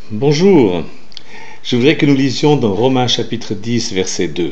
Bonjour, je voudrais que nous lisions dans Romains chapitre 10, verset 2.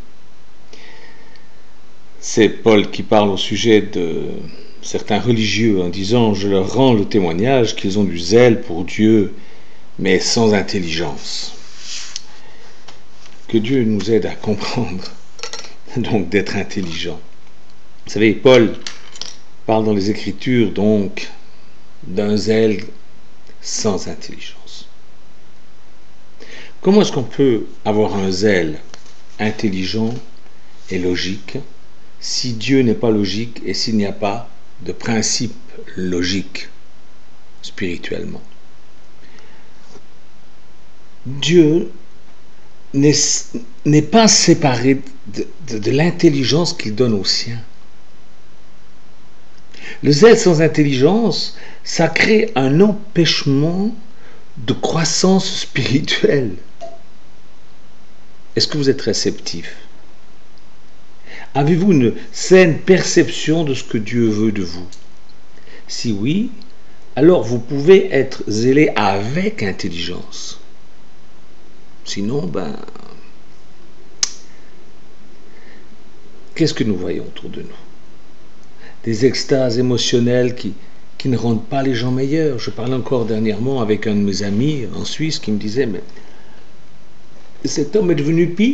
C'est Paul qui parle au sujet de certains religieux en disant « Je leur rends le témoignage qu'ils ont du zèle pour Dieu, mais sans intelligence. » Que Dieu nous aide à comprendre, donc d'être intelligent. Vous savez, Paul parle dans les Écritures donc d'un zèle sans intelligence. Comment est-ce qu'on peut avoir un zèle intelligent et logique si Dieu n'est pas logique et s'il n'y a pas de principe logique spirituellement? Dieu n'est pas séparé de l'intelligence qu'il donne aux siens. Le zèle sans intelligence, ça crée un empêchement de croissance spirituelle. Est-ce que vous êtes réceptif? Avez-vous une saine perception de ce que Dieu veut de vous? Si oui, alors vous pouvez être zélé avec intelligence. Sinon, qu'est-ce que nous voyons autour de nous? Des extases émotionnelles qui ne rendent pas les gens meilleurs. Je parlais encore dernièrement avec un de mes amis en Suisse qui me disait « Mais cet homme est devenu pire. »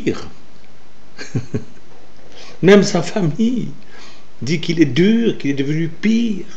Même sa famille dit qu'il est dur, qu'il est devenu pire.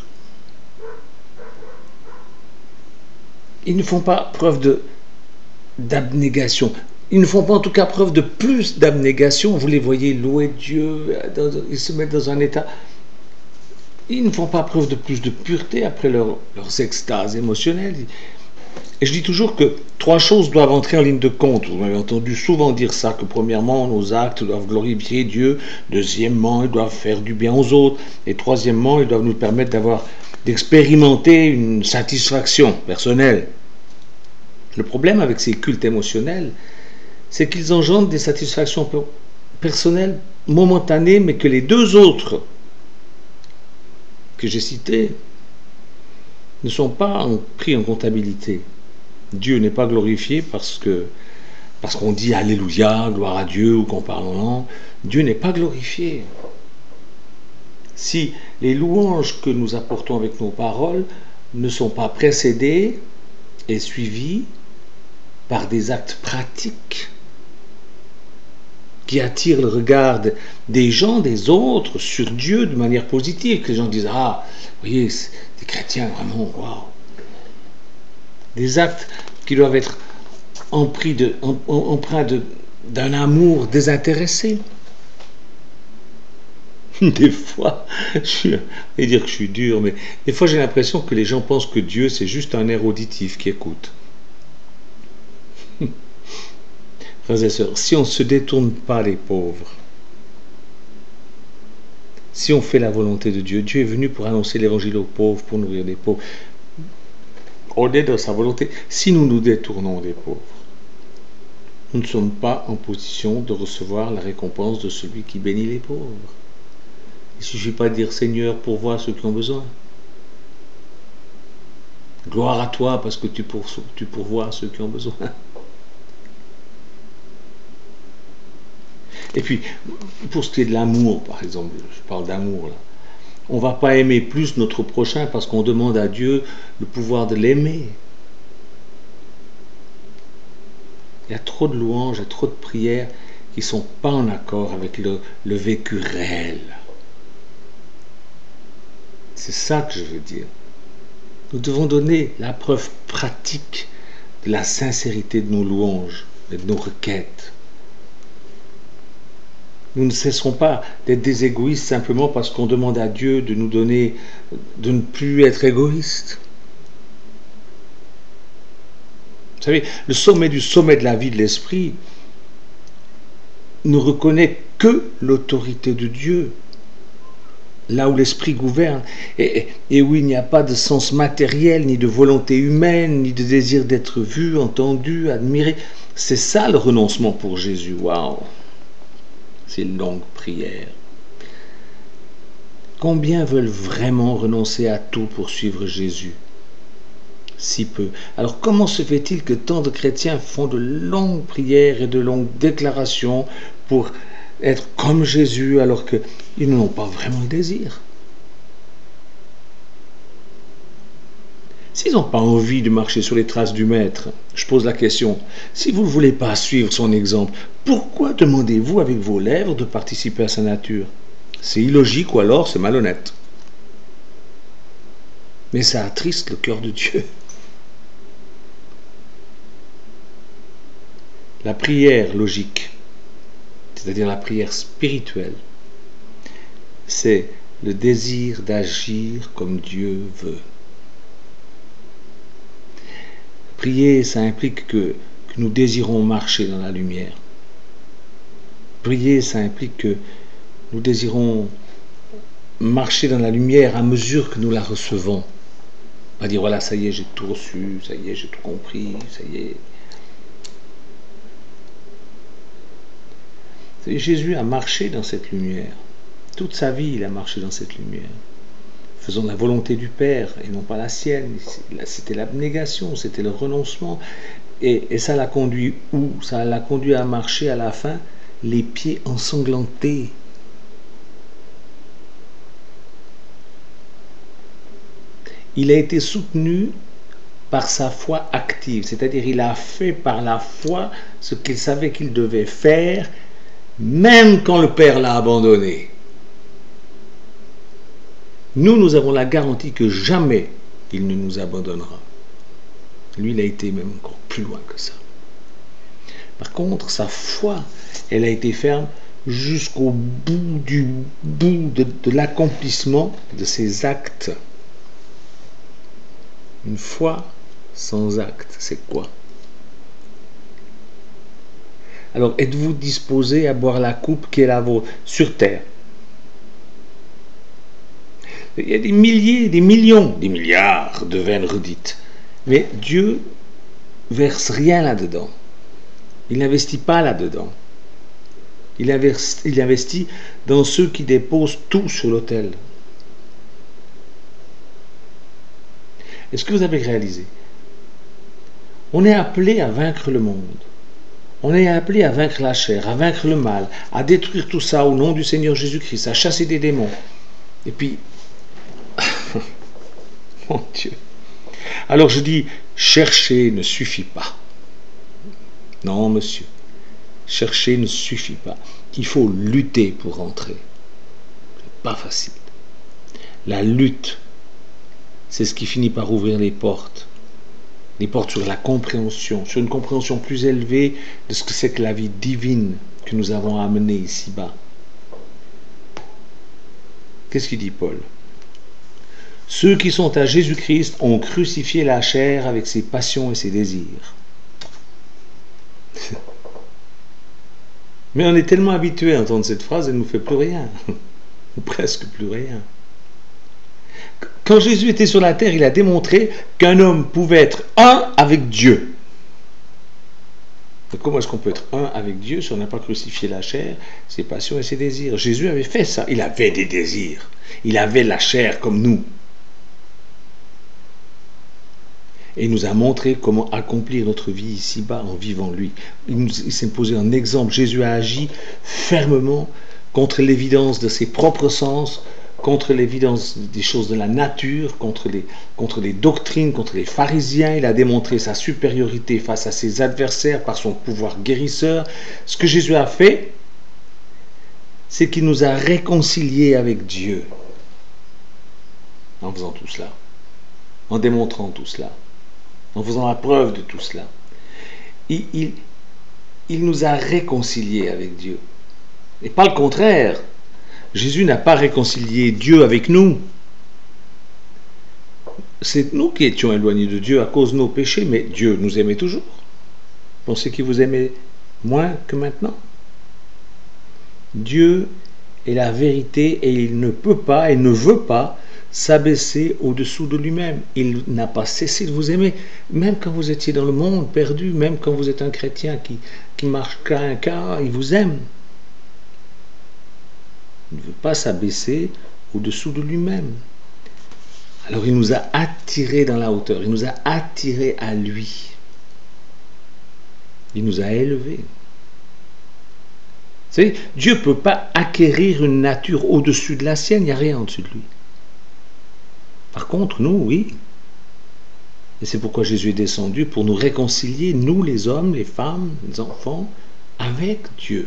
Ils ne font pas preuve d'abnégation. Ils ne font pas en tout cas preuve de plus d'abnégation. Vous les voyez louer Dieu, ils se mettent dans un état. Ils ne font pas preuve de plus de pureté après leurs extases émotionnelles. Et je dis toujours que 3 choses doivent entrer en ligne de compte. Vous m'avez entendu souvent dire ça, que premièrement, nos actes doivent glorifier Dieu. Deuxièmement, ils doivent faire du bien aux autres. Et troisièmement, ils doivent nous permettre d'expérimenter une satisfaction personnelle. Le problème avec ces cultes émotionnels, c'est qu'ils engendrent des satisfactions personnelles momentanées, mais que les 2 autres que j'ai cités ne sont pas pris en comptabilité. Dieu n'est pas glorifié parce qu'on dit Alléluia, gloire à Dieu, ou qu'on parle en langue. Dieu n'est pas glorifié. Si les louanges que nous apportons avec nos paroles ne sont pas précédées et suivies par des actes pratiques qui attirent le regard des gens, des autres, sur Dieu de manière positive, que les gens disent « Ah, vous voyez, c'est des chrétiens vraiment, waouh !» Des actes qui doivent être empreints d'un amour désintéressé. Des fois, je vais dire que je suis dur, mais des fois j'ai l'impression que les gens pensent que Dieu c'est juste un air auditif qui écoute. Frères et sœurs, si on ne se détourne pas des pauvres, si on fait la volonté de Dieu, Dieu est venu pour annoncer l'évangile aux pauvres, pour nourrir les pauvres. On est dans sa volonté. Si nous nous détournons des pauvres, nous ne sommes pas en position de recevoir la récompense de celui qui bénit les pauvres. Il ne suffit pas de dire Seigneur, pourvois ceux qui ont besoin. Gloire à toi parce que tu pourvois ceux qui ont besoin. Et puis, pour ce qui est de l'amour, par exemple, je parle d'amour là, on ne va pas aimer plus notre prochain parce qu'on demande à Dieu le pouvoir de l'aimer. Il y a trop de louanges et trop de prières qui ne sont pas en accord avec le vécu réel. C'est ça que je veux dire. Nous devons donner la preuve pratique de la sincérité de nos louanges et de nos requêtes. Nous ne cesserons pas d'être des égoïstes simplement parce qu'on demande à Dieu de nous donner, de ne plus être égoïstes. Vous savez, le sommet du sommet de la vie de l'esprit ne reconnaît que l'autorité de Dieu, là où l'esprit gouverne, et où il n'y a pas de sens matériel, ni de volonté humaine, ni de désir d'être vu, entendu, admiré. C'est ça le renoncement pour Jésus. Waouh! C'est une longue prière. Combien veulent vraiment renoncer à tout pour suivre Jésus? si peu. Alors comment se fait-il que tant de chrétiens font de longues prières et de longues déclarations pour être comme Jésus alors qu'ils n'ont pas vraiment le désir? S'ils n'ont pas envie de marcher sur les traces du Maître, je pose la question, si vous ne voulez pas suivre son exemple, pourquoi demandez-vous avec vos lèvres de participer à sa nature? C'est illogique ou alors c'est malhonnête. Mais ça attriste le cœur de Dieu. La prière logique, c'est-à-dire la prière spirituelle, c'est le désir d'agir comme Dieu veut. Prier, ça implique que nous désirons marcher dans la lumière. Prier, ça implique que nous désirons marcher dans la lumière à mesure que nous la recevons. Pas dire, voilà, ça y est, j'ai tout reçu, ça y est, j'ai tout compris, ça y est. Jésus a marché dans cette lumière. Toute sa vie, il a marché dans cette lumière. Faisons la volonté du Père et non pas la sienne. C'était l'abnégation, c'était le renoncement. Et ça l'a conduit où? Ça l'a conduit à marcher à la fin, les pieds ensanglantés. Il a été soutenu par sa foi active, c'est-à-dire il a fait par la foi ce qu'il savait qu'il devait faire, même quand le Père l'a abandonné. Nous avons la garantie que jamais il ne nous abandonnera. Lui, il a été même encore plus loin que ça. Par contre, sa foi, elle a été ferme jusqu'au bout de l'accomplissement de ses actes. Une foi sans acte, c'est quoi? Alors, êtes-vous disposé à boire la coupe qui est la vôtre sur terre? Il y a des milliers, des millions, des milliards de veines redites. Mais Dieu verse rien là-dedans. Il n'investit pas là-dedans. Il investit dans ceux qui déposent tout sur l'autel. Est-ce que vous avez réalisé? On est appelé à vaincre le monde. On est appelé à vaincre la chair, à vaincre le mal, à détruire tout ça au nom du Seigneur Jésus-Christ, à chasser des démons. Et puis, mon Dieu. Alors je dis, chercher ne suffit pas. Non, monsieur. Chercher ne suffit pas. Il faut lutter pour rentrer. C'est pas facile. La lutte, c'est ce qui finit par ouvrir les portes sur la compréhension, sur une compréhension plus élevée de ce que c'est que la vie divine que nous avons amenée ici-bas. Qu'est-ce qu'il dit Paul? Ceux qui sont à Jésus-Christ ont crucifié la chair avec ses passions et ses désirs. Mais on est tellement habitué à entendre cette phrase, elle ne nous fait plus rien, ou presque plus rien. Quand Jésus était sur la terre, il a démontré qu'un homme pouvait être un avec Dieu. Donc comment est-ce qu'on peut être un avec Dieu si on n'a pas crucifié la chair, ses passions et ses désirs? Jésus avait fait ça, il avait des désirs, il avait la chair comme nous. Et il nous a montré comment accomplir notre vie ici-bas en vivant lui. Il s'est posé un exemple. Jésus a agi fermement contre l'évidence de ses propres sens, contre l'évidence des choses de la nature, contre les doctrines, contre les pharisiens. Il a démontré sa supériorité face à ses adversaires par son pouvoir guérisseur. Ce que Jésus a fait, c'est qu'il nous a réconciliés avec Dieu en faisant tout cela, en démontrant tout cela, en faisant la preuve de tout cela. Il nous a réconciliés avec Dieu. Et pas le contraire. Jésus n'a pas réconcilié Dieu avec nous. C'est nous qui étions éloignés de Dieu à cause de nos péchés, mais Dieu nous aimait toujours. Pensez qu'il vous aimait moins que maintenant? Dieu est la vérité et il ne peut pas et ne veut pas s'abaisser au-dessous de lui-même. Il n'a pas cessé de vous aimer, même quand vous étiez dans le monde perdu, même quand vous êtes un chrétien qui marche qu'à un quart, il vous aime. Il ne veut pas s'abaisser au-dessous de lui-même. Alors il nous a attirés dans la hauteur, il nous a attirés à lui. Il nous a élevés. Vous savez, Dieu ne peut pas acquérir une nature au-dessus de la sienne, il n'y a rien au-dessus de lui. Par contre, nous, oui. Et c'est pourquoi Jésus est descendu, pour nous réconcilier, nous les hommes, les femmes, les enfants, avec Dieu.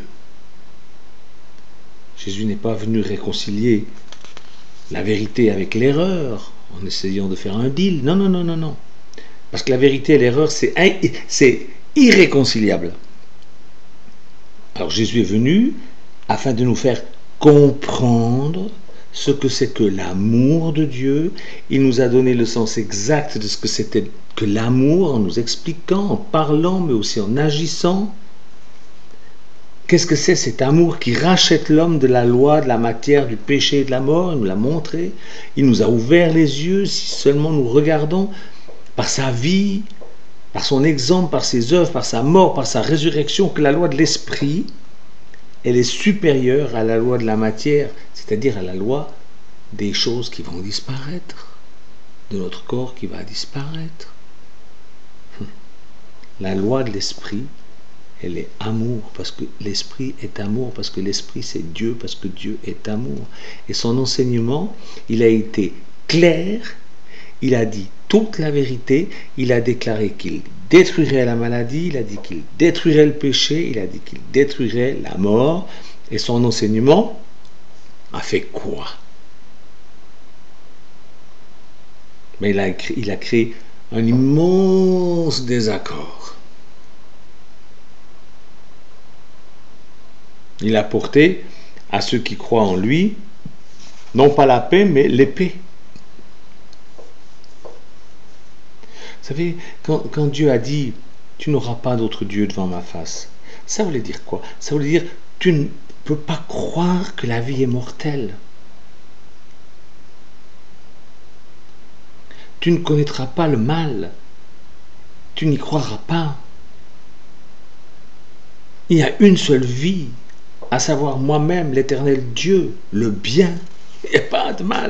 Jésus n'est pas venu réconcilier la vérité avec l'erreur, en essayant de faire un deal. Non, non, non, non, non. Parce que la vérité et l'erreur, c'est irréconciliable. Alors Jésus est venu afin de nous faire comprendre ce que c'est que l'amour de Dieu. Il nous a donné le sens exact de ce que c'était que l'amour, en nous expliquant, en parlant, mais aussi en agissant. Qu'est-ce que c'est cet amour qui rachète l'homme de la loi, de la matière, du péché et de la mort? Il nous l'a montré. Il nous a ouvert les yeux, si seulement nous regardons, par sa vie, par son exemple, par ses œuvres, par sa mort, par sa résurrection, que la loi de l'esprit, elle est supérieure à la loi de la matière, c'est-à-dire à la loi des choses qui vont disparaître, de notre corps qui va disparaître. La loi de l'esprit, elle est amour, parce que l'esprit est amour, parce que l'esprit c'est Dieu, parce que Dieu est amour. Et son enseignement, il a été clair, il a dit toute la vérité, il a déclaré qu'il détruirait la maladie, il a dit qu'il détruirait le péché, il a dit qu'il détruirait la mort, et son enseignement a fait quoi? Mais il a créé un immense désaccord. Il a porté à ceux qui croient en lui, non pas la paix, mais l'épée. Vous savez, quand Dieu a dit « Tu n'auras pas d'autre Dieu devant ma face », ça voulait dire quoi? Ça voulait dire « Tu ne peux pas croire que la vie est mortelle. Tu ne connaîtras pas le mal. Tu n'y croiras pas. Il y a une seule vie, à savoir moi-même, l'éternel Dieu, le bien, et pas de mal. »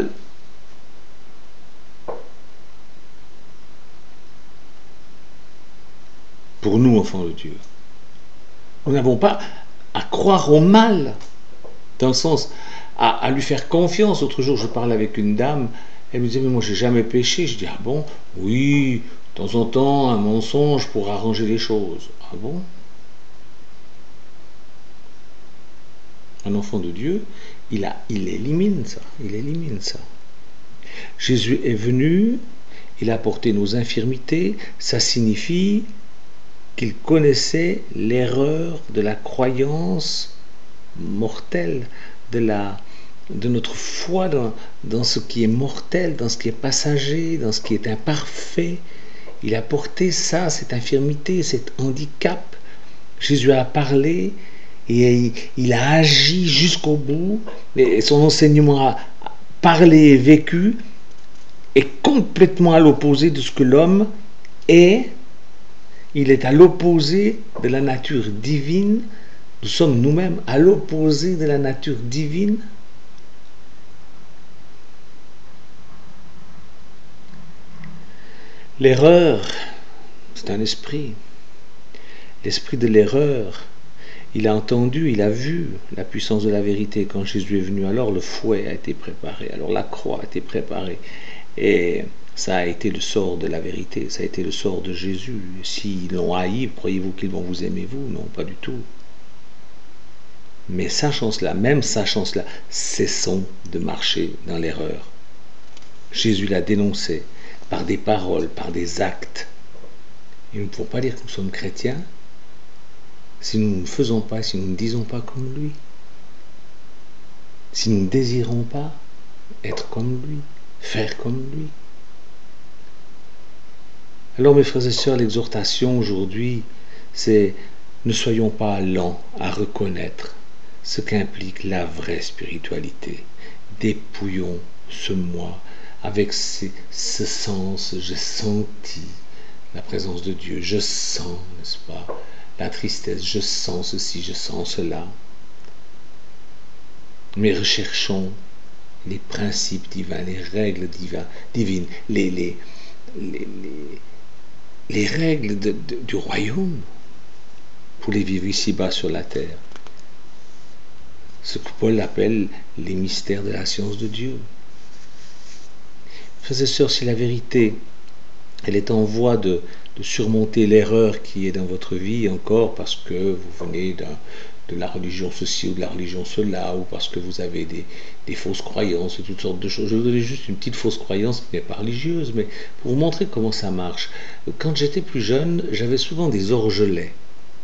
Pour nous, enfants de Dieu, nous n'avons pas à croire au mal, dans le sens à lui faire confiance. L'autre jour, je parlais avec une dame, elle me disait, mais moi, j'ai jamais péché. Je dis, ah bon? Oui, de temps en temps, un mensonge pour arranger les choses. Ah bon? Un enfant de Dieu, il élimine ça. Il élimine ça. Jésus est venu, il a porté nos infirmités. Ça signifie qu'il connaissait l'erreur de la croyance mortelle, de notre foi dans ce qui est mortel, dans ce qui est passager, dans ce qui est imparfait. Il a porté ça, cette infirmité, cet handicap. Jésus a parlé et il a agi jusqu'au bout. Et son enseignement a parlé et vécu est complètement à l'opposé de ce que l'homme est. Il est à l'opposé de la nature divine. Nous sommes nous-mêmes à l'opposé de la nature divine. L'erreur, c'est un esprit. L'esprit de l'erreur, il a entendu, il a vu la puissance de la vérité quand Jésus est venu. Alors le fouet a été préparé, alors la croix a été préparée. Et ça a été le sort de la vérité, ça a été le sort de Jésus. S'ils l'ont haï, croyez-vous qu'ils vont vous aimer, vous? Non, pas du tout. Mais sachant cela, même sachant cela, cessons de marcher dans l'erreur. Jésus l'a dénoncé par des paroles, par des actes. Et nous ne pouvons pas dire que nous sommes chrétiens si nous ne faisons pas, si nous ne disons pas comme lui. Si nous ne désirons pas être comme lui, faire comme lui. Alors mes frères et sœurs, l'exhortation aujourd'hui, c'est ne soyons pas lents à reconnaître ce qu'implique la vraie spiritualité. Dépouillons ce moi avec ce sens, j'ai senti la présence de Dieu, je sens, n'est-ce pas, la tristesse, je sens ceci, je sens cela. Mais recherchons les principes divins, les règles divines, les règles du royaume pour les vivre ici-bas sur la terre. Ce que Paul appelle les mystères de la science de Dieu. Frères et sœurs, si la vérité, elle est en voie de surmonter l'erreur qui est dans votre vie encore parce que vous venez de la religion ceci ou de la religion cela, ou parce que vous avez des fausses croyances et toutes sortes de choses. Je vais vous donner juste une petite fausse croyance qui n'est pas religieuse, mais pour vous montrer comment ça marche. Quand j'étais plus jeune, j'avais souvent des orgelets.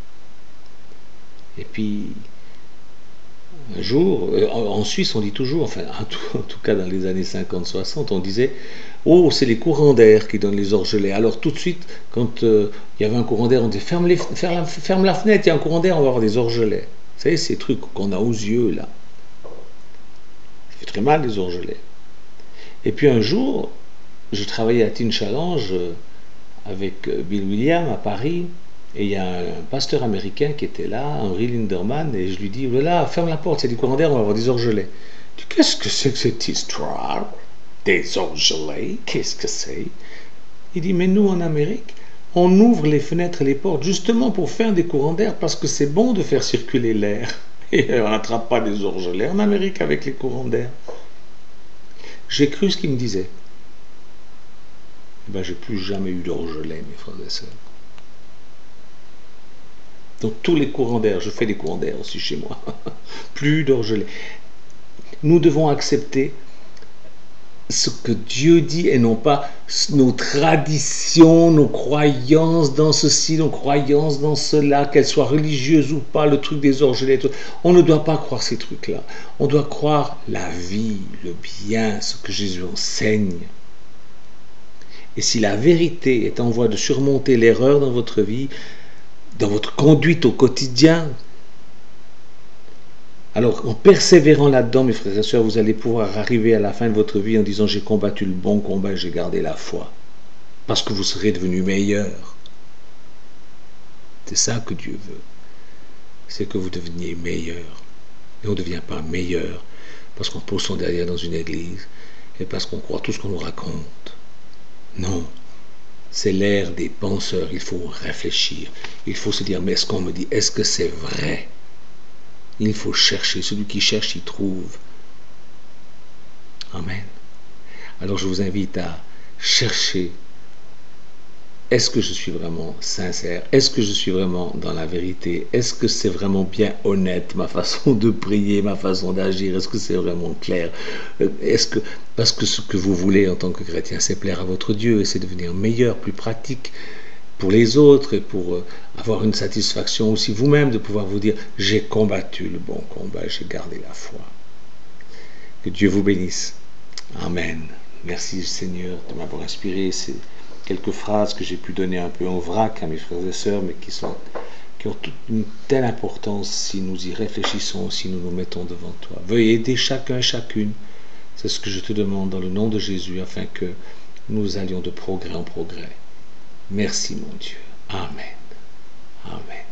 Et puis, un jour, en Suisse on dit toujours, enfin en tout cas dans les années 50-60, on disait « Oh, c'est les courants d'air qui donnent les orgelets ». Alors tout de suite, quand il y avait un courant d'air, on disait « Ferme la fenêtre, il y a un courant d'air, on va avoir des orgelets ». Vous savez, ces trucs qu'on a aux yeux là. Ça fait très mal les orgelets. Et puis un jour, je travaillais à Teen Challenge avec Bill Williams à Paris. Et il y a un pasteur américain qui était là, Henry Linderman, et je lui dis, voilà, ferme la porte, c'est du courant d'air, on va avoir des orgelets. Je dis, qu'est-ce que c'est que cette histoire? Des orgelets? Qu'est-ce que c'est? Il dit, mais nous en Amérique, on ouvre les fenêtres et les portes justement pour faire des courants d'air, parce que c'est bon de faire circuler l'air. Et on n'attrape pas des orgelets en Amérique avec les courants d'air. J'ai cru ce qu'il me disait. Ben, j'ai plus jamais eu d'orgelets, mes frères et sœurs. Donc tous les courants d'air, je fais des courants d'air aussi chez moi, plus d'orgelets. Nous devons accepter ce que Dieu dit et non pas nos traditions, nos croyances dans ceci, nos croyances dans cela, qu'elles soient religieuses ou pas, le truc des orgelets. On ne doit pas croire ces trucs-là. On doit croire la vie, le bien, ce que Jésus enseigne. Et si la vérité est en voie de surmonter l'erreur dans votre vie, dans votre conduite au quotidien, alors en persévérant là-dedans, mes frères et sœurs, vous allez pouvoir arriver à la fin de votre vie en disant j'ai combattu le bon combat, j'ai gardé la foi, parce que vous serez devenu meilleur. C'est ça que Dieu veut, c'est que vous deveniez meilleur. Et on ne devient pas meilleur parce qu'on pose son derrière dans une église et parce qu'on croit tout ce qu'on nous raconte. Non. C'est l'ère des penseurs, il faut réfléchir, il faut se dire, mais est-ce qu'on me dit, est-ce que c'est vrai? Il faut chercher, celui qui cherche, il trouve. Amen. Alors je vous invite à chercher, est-ce que je suis vraiment sincère? Est-ce que je suis vraiment dans la vérité? Est-ce que c'est vraiment bien honnête, ma façon de prier, ma façon d'agir? Est-ce que c'est vraiment clair? Parce que ce que vous voulez en tant que chrétien, c'est plaire à votre Dieu et c'est devenir meilleur, plus pratique pour les autres et pour avoir une satisfaction aussi vous-même de pouvoir vous dire j'ai combattu le bon combat, j'ai gardé la foi. Que Dieu vous bénisse. Amen. Merci Seigneur de m'avoir inspiré ces quelques phrases que j'ai pu donner un peu en vrac à mes frères et sœurs, mais qui ont toute une telle importance si nous y réfléchissons, si nous nous mettons devant toi. Veuillez aider chacun et chacune. C'est ce que je te demande dans le nom de Jésus, afin que nous allions de progrès en progrès. Merci mon Dieu. Amen. Amen.